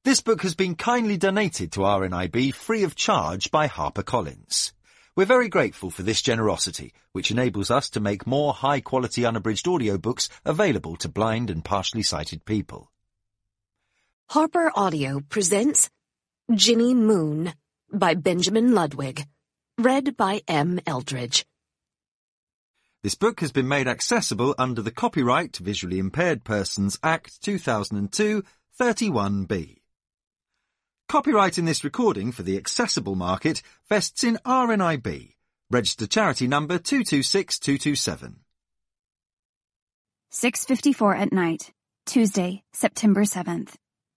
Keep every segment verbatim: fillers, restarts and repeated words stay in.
This book has been kindly donated to R N I B free of charge by HarperCollins. We're very grateful for this generosity, which enables us to make more high-quality unabridged audiobooks available to blind and partially sighted people. Harper Audio presents Ginny Moon by Benjamin Ludwig, read by M. Eldridge. This book has been made accessible under the Copyright Visually Impaired Persons Act two thousand two, thirty-one B. Copyright in this recording for the accessible market vests in R N I B, registered charity number two two six two two seven. six fifty-four at night, Tuesday, September seventh.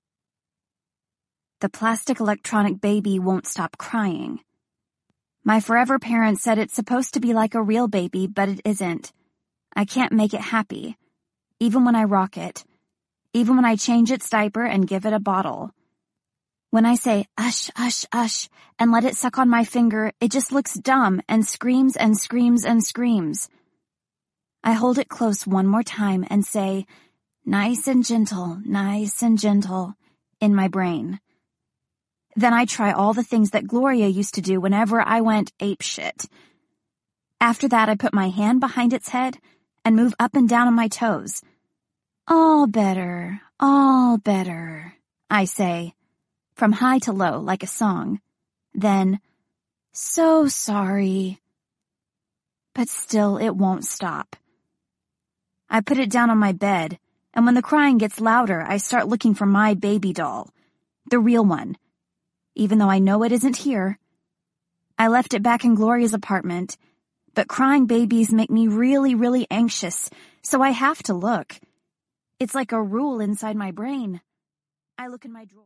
The plastic electronic baby won't stop crying. My forever parents said it's supposed to be like a real baby, but it isn't. I can't make it happy, even when I rock it, even when I change its diaper and give it a bottle. When I say, ush, ush, ush, and let it suck on my finger, it just looks dumb and screams and screams and screams. I hold it close one more time and say, nice and gentle, nice and gentle, in my brain. Then I try all the things that Gloria used to do whenever I went apeshit. After that, I put my hand behind its head and move up and down on my toes. All better, all better, I say, from high to low like a song. Then, so sorry. But still it won't stop. I put it down on my bed, and when the crying gets louder, I start looking for my baby doll, the real one, even though I know it isn't here. I left it back in Gloria's apartment, but crying babies make me really, really anxious, so I have to look. It's like a rule inside my brain. I look in my drawer.